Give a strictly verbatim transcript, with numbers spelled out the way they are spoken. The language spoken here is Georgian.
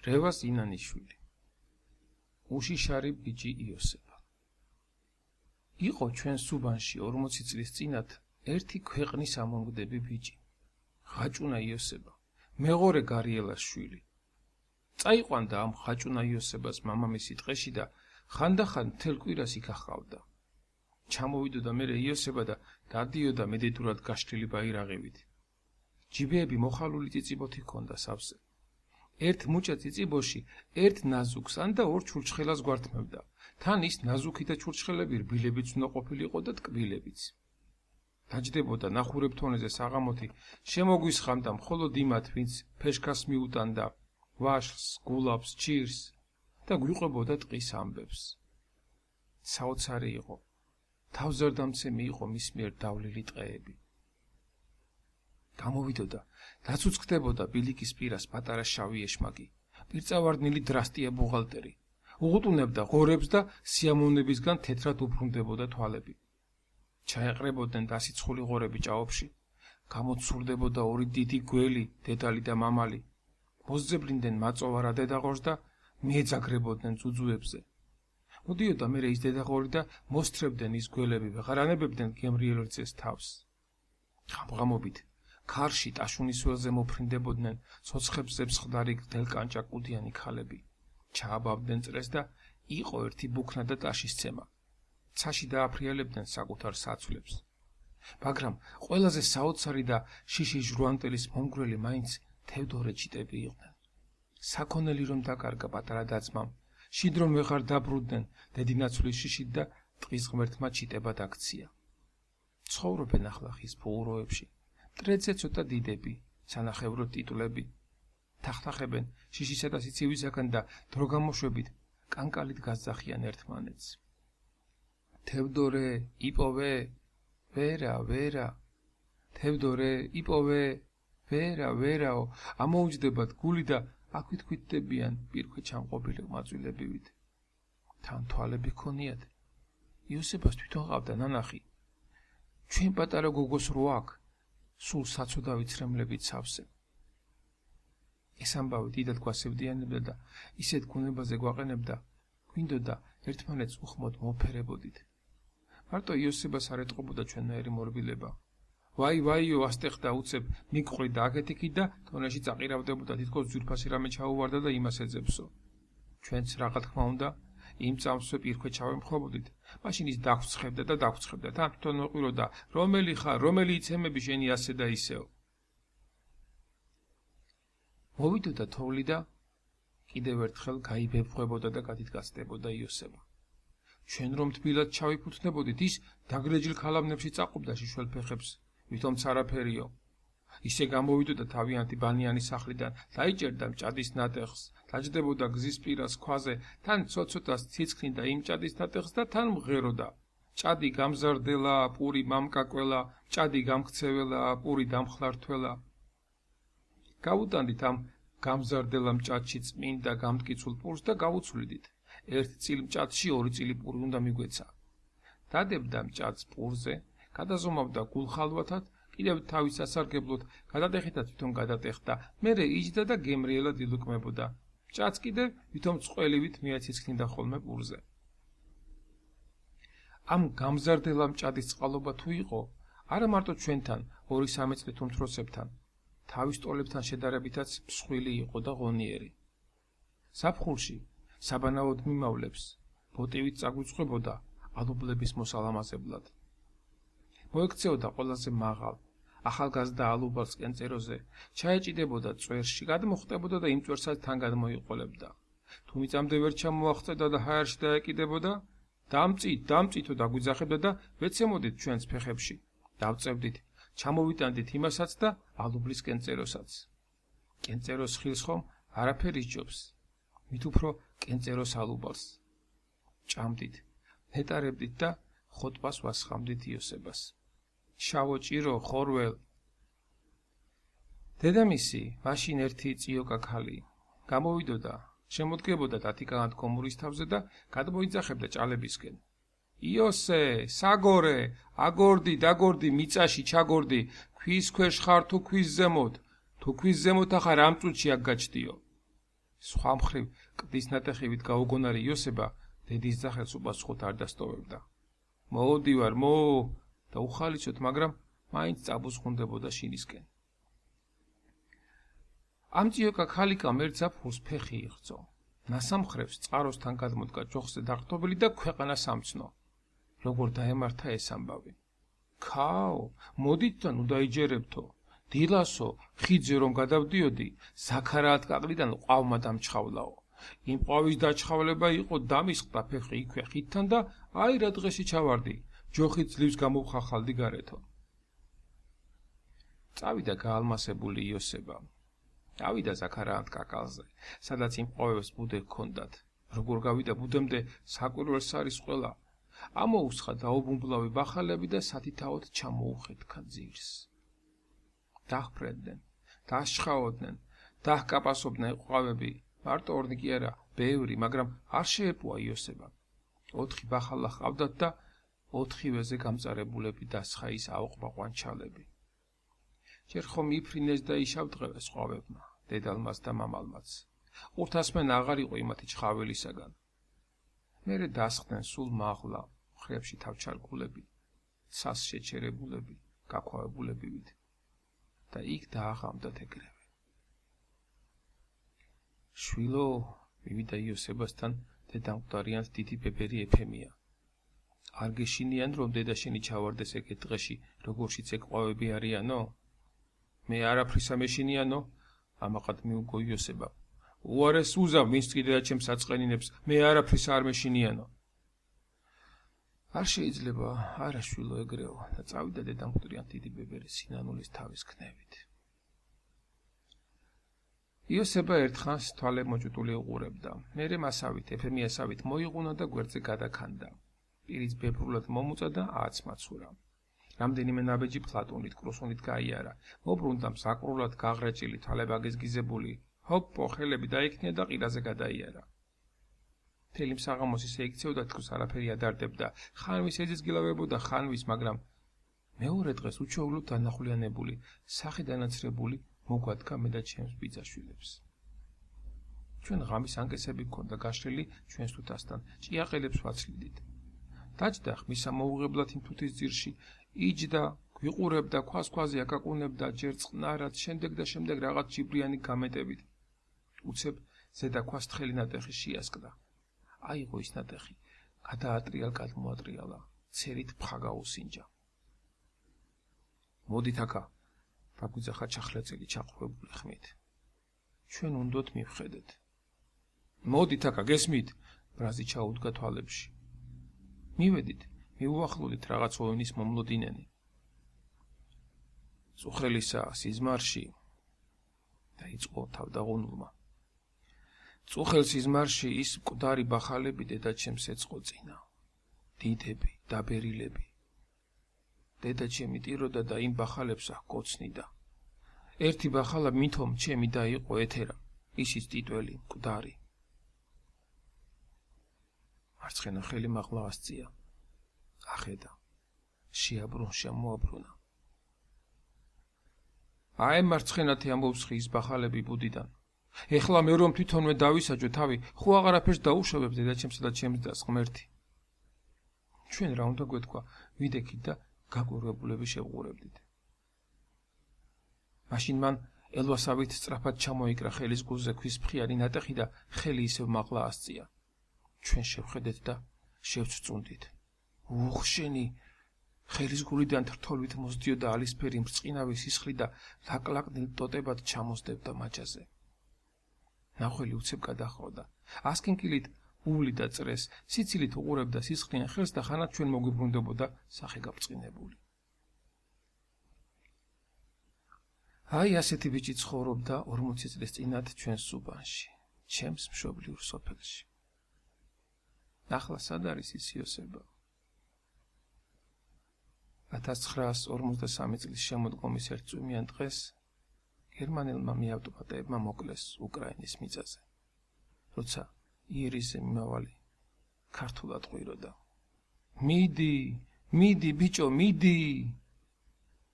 რევას ინანიშვილი, უშიშარი ბიჭი იოსება. იყო ჩვენ სუბანში ორმოცი წლის წინათ ერთი ქვეყნის ამონგდები ბიჭი, ხაჭუნა იოსება, მეღორე გარიელას შვილი. წაიყვანდა ამ ხაჭუნა იოსებას მამამისი ტყეში და ხანდახან მთელ კვირას იქ ახავდა. ჩამოვიდოდა მერე იოსება და დადიოდა მედიტურად გაშლილი ბაირაღივით. ჯიბეები მოხალული წიწიბოთი ჰქონდა სავსე. ერთ მუჭა წიწიბოში ერთ ნაზუქს ან და ორ ჩურჩხელას გვართმევდა. თან ის ნაზუქი და ჩურჩხელები რბილებიც უნდა ყოფილიყო და ტკბილებიც. დაჯდებოდა ნახურებ თონეზე საღამოთი, შემოგვისხამდა მხოლოდ იმათ, ვინც ფეშქას მიუტანდა, ვაშლს, გულაბს, ჭირს და გვიყვებოდა ტყის ამბებს. საოცარი იყო, თავზარდამცემი იყო მის მიერ დავლილი ტყეები. გამოვიდოდა, დაცუცქდებოდა ბილიკის პირას პატარა შავი ეშმაკი, პირწავარდნილი დრასტია ბუღალტერი, უღუტუნებდა ღორებს და სიამოვნებისგან თეთრად უბრუნდებოდა თვალები. ჩაეყრებოდნენ დასიცხული ღორები ჭაობში, გამოცურდებოდა ორი დიდი გველი, დედალი და მამალი, მოსძებლინდნენ მაწოვარა დედაღორს და მიეძაგრებოდნენ ძუძუებზე. მოდიოდა მერე ის დედაღორი და მოსთრებდნენ ის გველები, ვეღარ ანებებდნენ გემრიელ რძეს თავს. ღამღამობით ქარში ტაშუნის ველზე მოფრინდებოდნენ ცოცხებზე მსხდარი გდელკანჭა კუდიანი ქალები. ჩააბავდნენ წრეს და იყო ერთი ბუქნა და ტაშის ცემა. ცაში დააფრიალებდნენ საკუთარ საცვლებს. მაგრამ ყველაზე საოცარი და შიში ჟრუანტელის მომგვრელი მაინც თევდორე ჩიტები იყვნენ. საქონელი რომ დაკარგა პატარა დაწმამ, შიდრომ ვეღარ დაბრუნდნენ დედინაცვლის შიშით და ტყის ღმერთმა ჩიტება დაქცია. ცხოვრობენ ახლა ხის ფუღუროებში, მტრედზე ცოტა დიდები, სანახევრო ტიტულები. თახთახებენ შიშისა და სიცივისაგან და დრო გამოშვებით კანკალით გაზახიან ერთმანეთს. თევდორე, იპოვე, ვერა, ვერა, თევდორე, იპოვე, ვერა, ვერაო, ამოუჯდებათ გული და აქვით-ქვითდებიან პირქვე ჩამყოფილი მაწვილებივით. თან თვალები ჰქონიათ. იოსებას თვითონ ყავდა ნანახი. ჩვენ პატარა გოგოს რო აქ, სულ საცოდავი ცრემლებით სავსე. ეს ამბავი დიდად გვასევდიანებდა და ისეთ გუნებაზე გვაყენებდა, გვინდოდა ერთმანეთს უხმოდ მოფერებოდით. მარტო იოსებას არ ეტყობოდა ჩვენნაირი მორბილება. ვაი, ვაიო, ასტეხდა უცებ მიყვრით და აქეთ-იქით და თონეში წაყირავდებოდა, თითქოს ძვირფასი რამე ჩაუვარდა და იმას ეძებსო. ჩვენც რაღა თქმა უნდა, იმ წამსვე პირქვე ჩავემხობოდით. მაშინ ის დაგვცხებდა და დაგვცხებდა, თან თვითონ მოყვიროდა, რომელი ხარ, რომელი იცემები შენი ასე და ისეო. მოვიდოდა თოვლი და კიდევ ერთხელ გაიბებღვებოდა და გადიდგაცდებოდა იოსება. ჩვენ რომ თბილად ჩავიფუთნებოდით, ის დაგრეჯილ ქალამნებში წაყობდა შიშველ ფეხებს, ვითომც არაფერიო. ისე გამოვიდოდა თავიანთი ბანიანი სახლიდან, დაიჭერდა მჭადის ნატეხს, დაჯდებოდა გზის პირას ქვაზე, თან ცოცოტას ციცქნიდა იმ მჭადის ნატეხს და თან მღეროდა. ჭადი გამზარდელა, პური მამკაკველა, ჭადი გამქცეველა, პური დამხლართველა. გავუტანდით ამ გამზარდელა მჭადში წმინდა გამტკიცულ პურს და გავუცვლიდით. ერთ წილ მჭადში ორი წილი პური უნდა მიგვეცა. დადებდა მჭადს პურზე, გადაზომავდა გულხალვათად, კიდევ თავის სასარგებლოდ გადატეხითაც თვითონ გადატეხდა, მერე იჯდა და გემრიელად ილუკმებოდა. მჭადს კიდევ თვითონ წყველივით მიაციცქნიდა ხოლმე პურზე. ამ გამზარდელა მჭადის წყალობა თუ იყო, არა მარტო ჩვენთან, ორი სამი წლით უმცროსებთან, თავის ტოლებთან შედარებითაც მსხვილი იყო და ღონიერი. ზაფხულში საბანაოდ მიმავლებს, ბოტივით წაგვიწყებოდა ალუბლების მოსალამაზებლად. მოექცეოდა ყველაზე მაღალ, ახალგაზრდა ალუბალს კენწეროზე, ჩაეჭიდებოდა წვერში, გადმოხტებოდა და იმ წვერსაც თან გადმოიყოლებდა. თუ მიწამდე ვერ ჩამოაღწევდა და ჰაერში დაეკიდებოდა, დამწით, დამწითო დაგვიძახებდა და ვეცემოდით ჩვენს ფეხებში, დავწევდით, ჩამოვიტანდით იმასაც და ალუბლის კენწეროსაც. კენწეროს ხილს ხომ არაფერი სჯობს, მით უფრო კენწეროს ალუბალს. ჭამდით, ნეტარებდით და ხოტბას ვასხამდით იოსებას. შავო ჭირო, ხორველ. დედამისი, მაშინ ერთი წიოკა ქალი, გამოვიდოდა, შემოდგებოდა დათიკანად კომურის თავზე და გადმოიძახებდა ჭალებისკენ. იოსე, საგორე, აგორდი, დაგორდი, მიწაში ჩაგორდი, ქვის ქვეშ ხარ თუ ქვის ზემოთ, თუ ქვის ზემოთ ახარ ამ წუთში აქ გაჩდიო. სხვა მხრივ კლდის ნატეხივით გაუგონარი იოსება დედის ძახელს უპასუხოდ არ დასტოვებდა. მოვდივარ, მო და უხალისოდ, მაგრამ მაინც წაბუზღუნდებოდა შინისკენ. ამწიოკა ქალიკამ ერთ ზაფხულს ფეხი იღწო. ნასამხრევს წყაროსთან გადმოდგა ჯოხზე დაყრდობილი და ქვეყანას ამცნო. როგორ დაემართა ეს ამბავი. ქაო, მოდით და ნუ დაიჯერებთო. დილასო, ხიძე რომ გადავდიოდი, ზაქარაათ კაკლიდან ყვავმა დამჩხავლაო. იმ ყვავის დაჩხავლება იყო დამისყდა ფეხი იქვე ხიდთან და აი რა დღეში ჩავარდი, ჯოხით ძლივს გამოვხახალდი გარეთო. წავიდა გაალმასებული იოსება. ავიდა ზაქარაათ კაკალზე, სადაც იმ ყვავებს ბუდე ჰქონდათ. როგორ გავიდა ბუდემდე, საკვირველს არის ყველა. ამოუსხა დაუბუმბლავი ბახალები და სათითაოდ ჩამოუხეთქა ძირს. დაჰფრენდნენ, დაშხაოდნენ, დაჰკაპასობდნენ ყვავები, მარტო ორნი კი არა, ბევრი, მაგრამ არ შეეპოა იოსება. ოთხი ბახალა ჰყავდათ და ოთხივეზე გამწარებულები დასხაის აუყბაყვანჩალები. ჯერ ხომ იფრინეს და იშავდღევეს ყვავებმა, დედალმაც და მამალმაც. ყურთასმენ აღარ იყო იმათი ჩხაველისაგან. მერე დასხდნენ სულ მაღლა, მხრებში თავჩარგულები, ცას შეჩერებულები, გაქვავებულებივით და იქ დააღამდათ ეგრევე. შვილო, მივიდა იოსებასთან დედამკვდარიანთ დიდი ბებერი ეფემია. არ გეშინიან, რომ დედა შენი ჩავარდეს ეგეთ დღეში, როგორშიც ეგ ყვავები არიანო? მე არაფრისა მეშინიანო, ამაყად მიუგო იოსება. უარეს უზავ, ვინც კიდეა ჩემს აწყენინებს, მე არაფრის არ მეშინიანო. არ შეიძლება, არა შვილო ეგრეო და წავიდა დედამკვდრიანთ დიდი ბებერი სინანულის თავის ქნევით. იოსება ერთხანს თვალე მოჭუტული უყურებდა. მერე მასავით, ეფემიასავით მოიღუნა და გვერდზე გადაქანდა. პირიც ბებრულად მომუწა და ააცმაცურა. რამდენიმე ნაბეჯი ფლატუნით, კრუსუნით გაიარა. მობრუნდა მსაკრულად გაღრეჭილი, თვალებაგეს გიზებული. ჰოპ-პო, ხელები დაიქნია და ყირაზე გადაიარა. მთელი მსაღამოს ისე იქცეოდა, თქოს არაფერი ადარდებდა. ხანვის ეძისგილავებოდა ხანვის, მაგრამ მეორე დღეს უჩვეულოდ დანახულიანებული, სახე დანაცრებული მოგვადგა მე და ჩემს ბიძაშვილებს. ჩვენ ღამის ანკესები გქონდა გაშლილი ჩვენს თუთასთან, ჭიაყელებს ვაცლიდით. დაჯდა ხმისა მოუღებლად იმ თუთის ძირში, იჯდა, გვიყურებდა, ქვას-ქვაზე აკაკუნებდა, ჯერ წყნარად, შემდეგ და შემდეგ რაღაც ჯიბრიანი გამეტებით. უცებ ზედა ქვას თხელი ნატეხი შეასკდა. აიღო ის ნატეხი, გადაატრიალ გადმოატრიალა, ცერით ფხა გაუსინჯა. მოდით აქა, გაგვიძახა ჩახლეწილი ჩაყრუებული ხმით. ჩვენ უნდოთ მივხედეთ. მოდით აქა, გესმით? ბრაზი ჩაუდგა თვალებში. მივედით, მიუახლოვდით რაღაც ოვენის მომლოდინენი. წუხრელისა სიზმარში დაიწყო თავდაღუნულმა. წუხელ სიზმარში ის მკვდარი ბახალები დედაჩემს ეწყო წინა. დიდები, დაბერილები. დედაჩემი ტიროდა და იმ ბახალებს ახკოცნიდა. ერთი ბახალა მითომ ჩემი და იყო ეთერა, ისიც ტიტველი, მკვდარი. მარცხენა ხელი მაღლა ასწია. ახედა. შეაბრუნშა მოაბრუნა. აი მარცხენათი ამბობს ხის ბახალები ბუდიდან. ეხლა მე რომ თვითონვე დავისაჯო თავი, ხო აღარაფერს დაუშვებ დედაჩემსა და ჩემს დას ღმერთი. ჩვენ რა უნდა გვეთქვა, ვიდექით და გაკვირვებულები შევყურებდით. მაშინ მან ელვასავით სწრაფად ჩამოიკრა ხელის გულზე ქვის ფხიანი ნატეხი და ხელი ისევ მაღლა ასწია. ჩვენ შევხედეთ და შევწწუნდით. უხ შენი, ხელის გულიდან თრთოლვით მოსდიოდა ალისფერი მრწყინავი სისხლი და ლაკლაკნილ ტოტებად ჩამოსდებდა მაჯაზე. ნახველი უცებ გადაჰყავდა. ასკინკილით უვლიდა წრეს, სიცილით უყურებდა სისხლიან ხელს და ხანად ჩვენ მოგვიბრუნდებოდა სახე გაბრწყინებული. აი ასეთი ბიჭი ცხოვრობდა ორმოცი წლის წინათ ჩვენს სუბანში, ჩემს მშობლიურ სოფელში. ახლა სად არის ის იოსება? ათას ცხრაას ორმოცდასამი წლის შემოდგომის ერთწვიმიან დღეს გერმანელმა მიავტომატებმა მოკლეს უკრაინის მიწაზე, როცა იერისზე მიმავალი ქართულად ყვიროდა. მიდი, მიდი ბიჭო, მიდი!